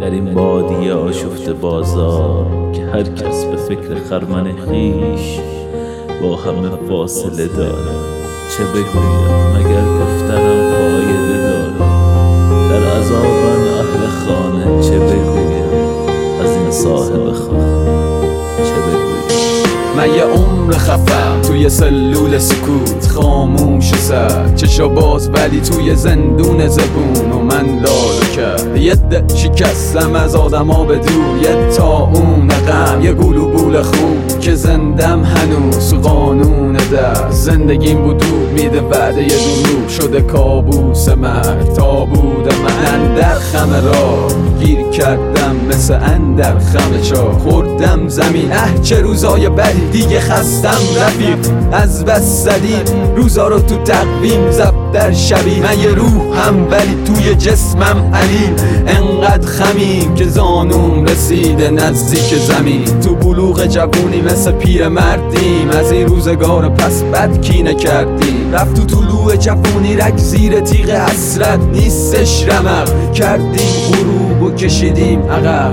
در این بادیه آشفته بازار که هر کس به فکر خرمن خیش با همه فاصله داره. چه بگویم مگر گفتنم فایده داره؟ در عذابن اهل خانه، چه بگویم از این صاحب خانه؟ چه بگویم من یه عمر خفم توی سلول سکوت، خاموش سر چشا باز ولی توی زندون زبون و من لالو کرد. یه ده شکستم از آدما به دور، یه طاعون غم، یه گول و بول خون که زندم هنوز قانون در زندگیم بود میده وعده یه دروغ شده کابوس مرگ. تا بودم من اندر خم را گیر کردم مثل اندر خم چا خوردم زمین. چه روزای بدی دیگه خستم رفیق از بس زدیم روزا رو تو تقویم زب در شبی. من یه روحم ولی توی جسمم علیل، انقدر خمیم که زانوم رسیده نزدیک زمین. تو بلوغ جوونی مثل پیر مردیم، از این روزگار پس بد کینه کردیم. رفت تو طلوع جوونی رگ زیر تیغ حسرت نیستش رمق، کردیم غروب و کشیدیم عقب.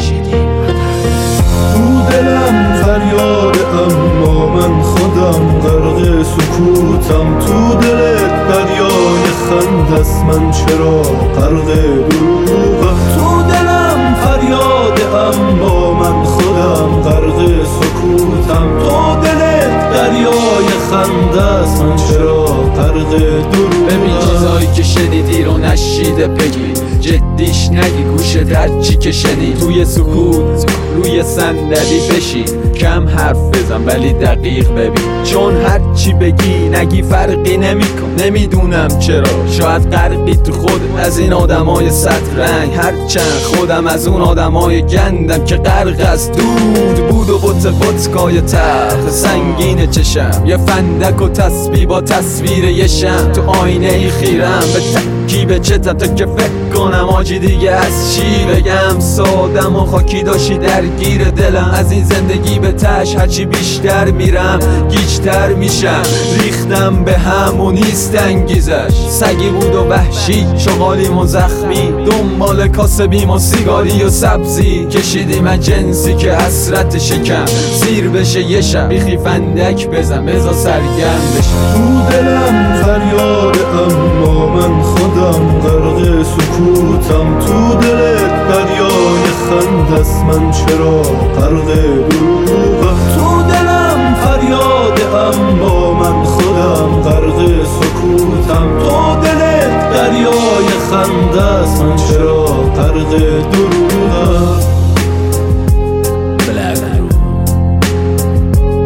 تو دلم فریاد اما من خودم غرق سکوتم. تو دلت دریای خندست من چرا غرق دروغم. تو دلم فریاد اما من خودم غرق سکوتم. تو دلت دریای خندست من چرا غرق دروغم. ببین چیزایی که شنیدی رو نشیده بگی، جدیش نگی گوشت هرچی که شنید. توی سکوت روی صندلی بشین، کم حرف بزن ولی دقیق ببین، چون هرچی بگی نگی فرقی نمیکن. نمیدونم چرا شاید غرقی تو خود از این آدمای سطح رنگ، هرچند خودم از اون آدمای گندم که غرق از دود بود و بوت ودکای تلخ سنگین چشم. یه فندک و تسبیح با تصویر یه شم تو آینه ای خیرم به ترکیب چتم تا که فکر کنم آجی دیگه از چی بگم. سادم و خاکی داشتی درگیر دلم، از این زندگی به تش هرچی بیشتر میرم گیجتر میشم. ریختم به هم و نیست انگیزش، سگی بود و وحشی شغالیم و زخمی، دنبال کاسبیم و سیگاری و سبزی. کشیدیم از جنسی که حسرت شکم سیر بشه یه شب، بیخی فندک بزن بزا سرگرم بشه. تو دلم فریاد اما من خودم غرق سکوتم. تو دلت دریای خندست من چرا غرق دروغم. تو دلم فریاد اما من خودم غرق سکوتم. تو دلت دریای خندست من چرا غرق دروغم.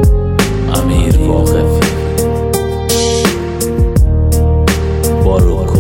امیر واقفی، باروک